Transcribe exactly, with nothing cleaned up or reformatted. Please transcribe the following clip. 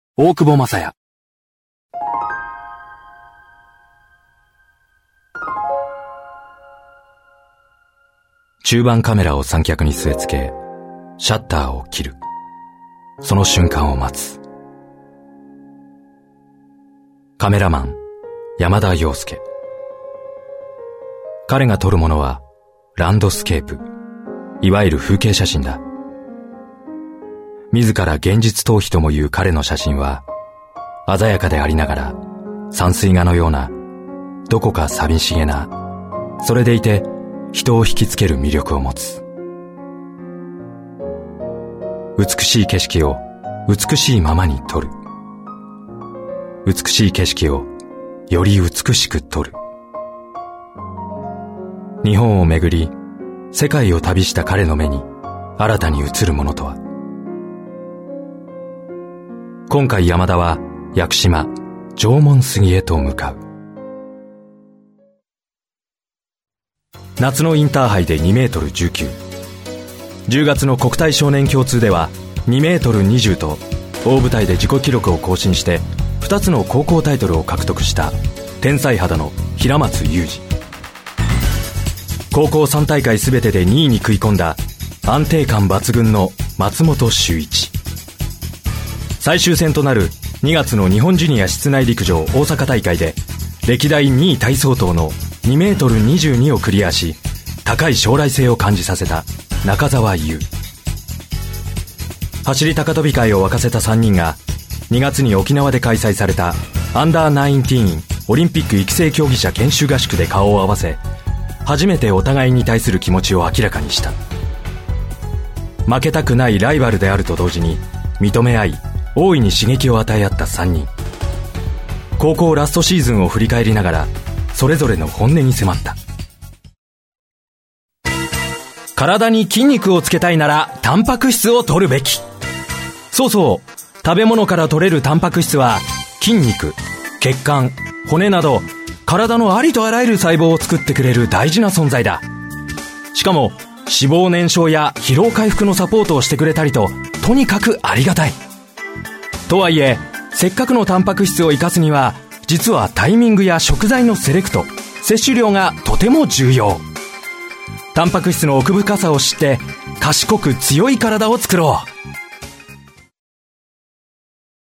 大久保雅也。中盤カメラを三脚に据え付け、シャッターを切る。その瞬間を待つ。カメラマン、山田洋介。彼が撮るものは、ランドスケープ、いわゆる風景写真だ。自ら現実逃避ともいう彼の写真は、鮮やかでありながら、山水画のような、どこか寂しげな、それでいて人を引きつける魅力を持つ。美しい景色を美しいままに撮る。美しい景色をより美しく撮る。日本を巡り、世界を旅した彼の目に新たに映るものとは。今回山田は屋久島縄文杉へと向かう。夏のインターハイでにメートルじゅうきゅう、じゅうがつの国体少年共通ではにメートルにじゅうと大舞台で自己記録を更新してふたつの高校タイトルを獲得した天才肌の平松雄二。高校さん大会すべてでにいに食い込んだ安定感抜群の松本秀一。最終戦となるにがつの日本ジュニア室内陸上大阪大会で歴代にいタイ相当のにメートルにじゅうにをクリアし、高い将来性を感じさせた中澤優。走り高跳び界を沸かせたさんにんがにがつに沖縄で開催されたアンダーじゅうきゅうオリンピック育成競技者研修合宿で顔を合わせ、初めてお互いに対する気持ちを明らかにした。負けたくないライバルであると同時に認め合い、大いに刺激を与え合ったさんにん。高校ラストシーズンを振り返りながらそれぞれの本音に迫った。体に筋肉をつけたいならタンパク質を摂るべき。そうそう、食べ物から摂れるタンパク質は筋肉、血管、骨など体のありとあらゆる細胞を作ってくれる大事な存在だ。しかも脂肪燃焼や疲労回復のサポートをしてくれたりと、とにかくありがたい。とはいえ、せっかくのタンパク質を生かすには、実はタイミングや食材のセレクト、摂取量がとても重要。タンパク質の奥深さを知って、賢く強い体を作ろう。